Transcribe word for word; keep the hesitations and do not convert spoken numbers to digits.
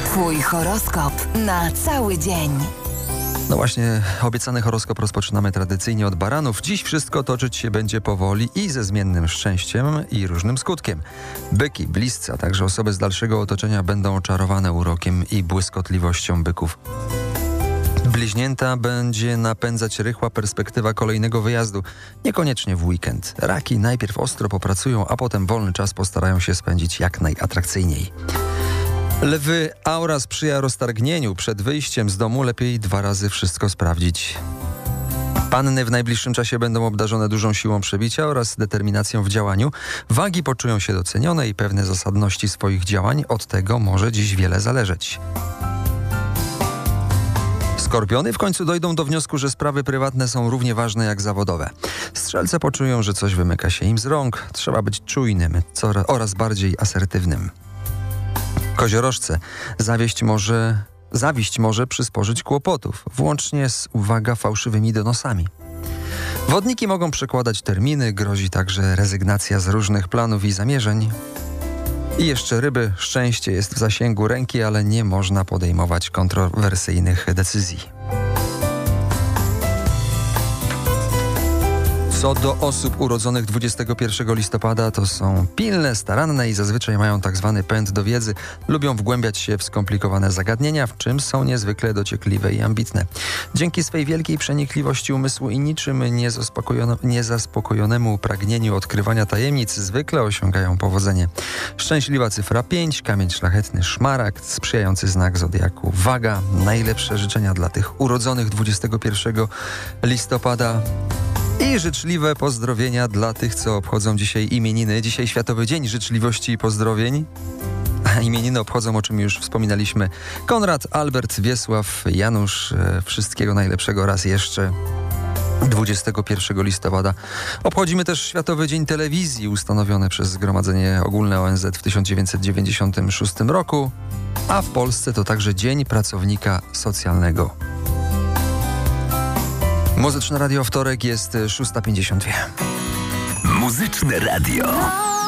Twój horoskop na cały dzień. No właśnie, obiecany horoskop rozpoczynamy tradycyjnie od baranów. Dziś wszystko toczyć się będzie powoli i ze zmiennym szczęściem i różnym skutkiem. Byki, bliscy, a także osoby z dalszego otoczenia będą oczarowane urokiem i błyskotliwością byków. Bliźnięta będzie napędzać rychła perspektywa kolejnego wyjazdu, niekoniecznie w weekend. Raki najpierw ostro popracują, a potem wolny czas postarają się spędzić jak najatrakcyjniej. Lwy, aura sprzyja roztargnieniu. Przed wyjściem z domu lepiej dwa razy wszystko sprawdzić. Panny w najbliższym czasie będą obdarzone dużą siłą przebicia oraz determinacją w działaniu. Wagi poczują się docenione i pewne zasadności swoich działań. Od tego może dziś wiele zależeć. Skorpiony w końcu dojdą do wniosku, że sprawy prywatne są równie ważne jak zawodowe. Strzelce poczują, że coś wymyka się im z rąk. Trzeba być czujnym coraz, oraz bardziej asertywnym. Koziorożce, zawieść może, zawiść może przysporzyć kłopotów, włącznie z, uwaga, fałszywymi donosami. Wodniki mogą przekładać terminy, grozi także rezygnacja z różnych planów i zamierzeń. I jeszcze ryby, szczęście jest w zasięgu ręki, ale nie można podejmować kontrowersyjnych decyzji. Co do osób urodzonych dwudziestego pierwszego listopada, to są pilne, staranne i zazwyczaj mają tak zwany pęd do wiedzy. Lubią wgłębiać się w skomplikowane zagadnienia, w czym są niezwykle dociekliwe i ambitne. Dzięki swej wielkiej przenikliwości umysłu i niczym niezaspokojonemu pragnieniu odkrywania tajemnic zwykle osiągają powodzenie. Szczęśliwa cyfra pięć, kamień szlachetny szmaragd, sprzyjający znak zodiaku waga. Najlepsze życzenia dla tych urodzonych dwudziestego pierwszego listopada. I życzliwe pozdrowienia dla tych, co obchodzą dzisiaj imieniny. Dzisiaj Światowy Dzień Życzliwości i Pozdrowień. A imieniny obchodzą, o czym już wspominaliśmy, Konrad, Albert, Wiesław, Janusz. Wszystkiego najlepszego raz jeszcze. dwudziestego pierwszego listopada obchodzimy też Światowy Dzień Telewizji, ustanowiony przez Zgromadzenie Ogólne O N Z w tysiąc dziewięćset dziewięćdziesiątym szóstym roku, a w Polsce to także Dzień Pracownika Socjalnego. Muzyczne Radio, wtorek jest szósta pięćdziesiąt dwa. Muzyczne Radio.